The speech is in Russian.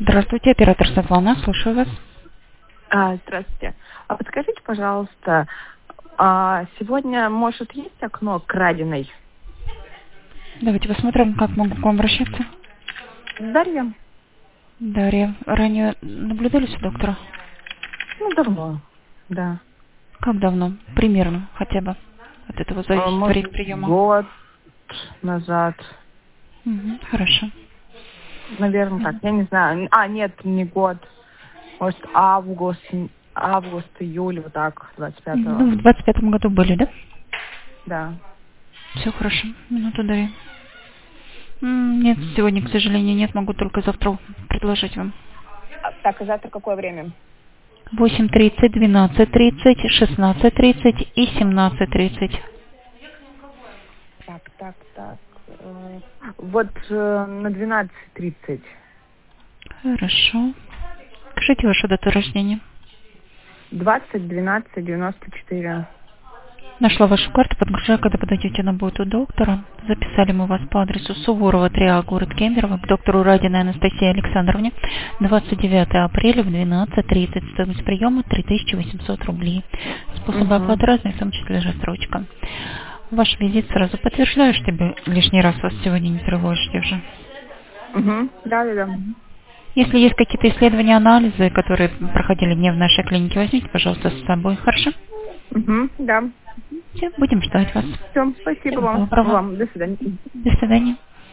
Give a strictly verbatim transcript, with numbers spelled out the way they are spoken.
Здравствуйте, оператор Светлана, слушаю вас. А, здравствуйте. А подскажите, пожалуйста, а сегодня, может, есть окно краденой? Давайте посмотрим, как могу к вам обращаться. Дарья? Дарья, ранее наблюдались у доктора? Ну, давно, да. Как давно? Примерно, хотя бы. От этого А, зависит может, время приема. год назад. Угу, хорошо. Наверное, так. Я не знаю. А, нет, не год. Может, август, август, июль, вот так, двадцать Ну, пятого. в двадцать пятом году были, да? Да. Все хорошо. Минуту, Дарья. М, Нет, сегодня, к сожалению, нет. Могу только завтра предложить вам. А, так, и завтра какое время? восемь тридцать, двенадцать тридцать, шестнадцать тридцать и семнадцать тридцать. Так, так, так. э, Вот э, на двенадцать тридцать. Хорошо. Скажите вашу дату рождения. двадцать двенадцать девяносто четыре. Нашла вашу карту, подгружаю, когда подойдете, она будет у доктора. Записали мы вас по адресу Суворова, три А, город Кемерово, к доктору Радиной Анастасии Александровне. двадцать девятого апреля в двенадцать тридцать. Стоимость приема три тысячи восемьсот рублей. Способы Угу. оплаты разные, в том числе рассрочка. Ваш визит сразу подтверждаю, чтобы лишний раз вас сегодня не тревожить уже. Угу. Да, да, да. Если есть какие-то исследования, анализы, которые проходили днем в нашей клинике, возьмите, пожалуйста, с собой. Хорошо? Угу. Да. Все, будем ждать вас. Все, спасибо Всего вам. доброго. Вам. До свидания. До свидания.